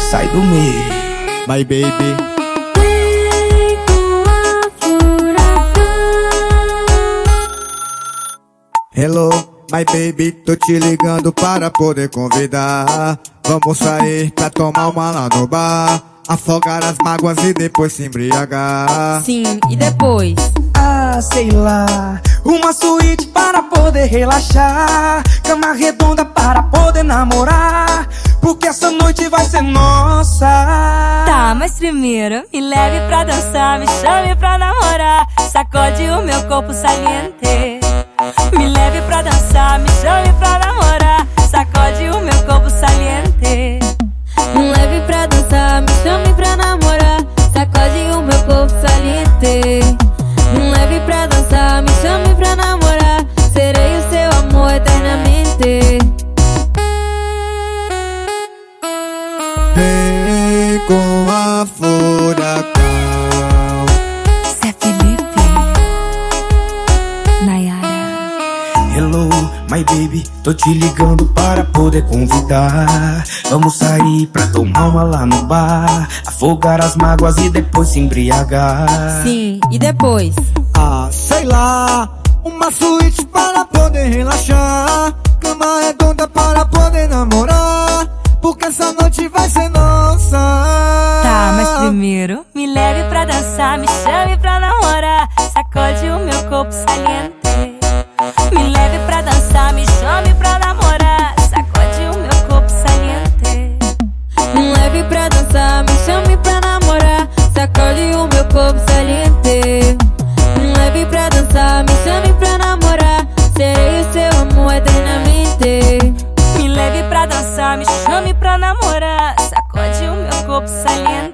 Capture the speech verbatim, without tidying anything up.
sai do meio. My baby. Vem com a furacão. Hello, my baby, tô te ligando para poder convidar. Vamos sair pra tomar uma lá no bar, afogar as mágoas e depois se embriagar. Sim, e depois? Ah, sei lá, uma suíte para poder relaxar, cama redonda para poder namorar, porque essa noite vai ser nossa. Tá, mas primeiro me leve pra dançar, me chame pra namorar, sacode o meu corpo saliente. Me leve pra dançar, me chame pra namorar, sacode o meu corpo saliente. Me leve pra dançar, me chame pra namorar, sacode o meu corpo saliente. Me leve pra dançar, me chame pra namorar, serei o seu amor eternamente. Vem com a furacão. Zé Felipe, Nayara. Hello, my baby, tô te ligando para poder convidar. Vamos sair pra tomar uma lá no bar, afogar as mágoas e depois se embriagar. Sim, e depois? Ah, sei lá, uma suíte para poder relaxar, cama redonda para poder namorar, porque essa noite vai ser nossa. Tá, mas primeiro me leve pra dançar, me chame pra namorar, sacode o meu corpo saliente. Me leve pra dançar, me chame pra namorar, sacode o meu corpo saliente. Me leve pra dançar, me chame pra namorar, sacode o meu corpo saliente. Me leve pra dançar, me chame pra namorar, serei o seu amor eternamente. Me leve pra dançar, me chame pra namorar, sacode o meu corpo saliente.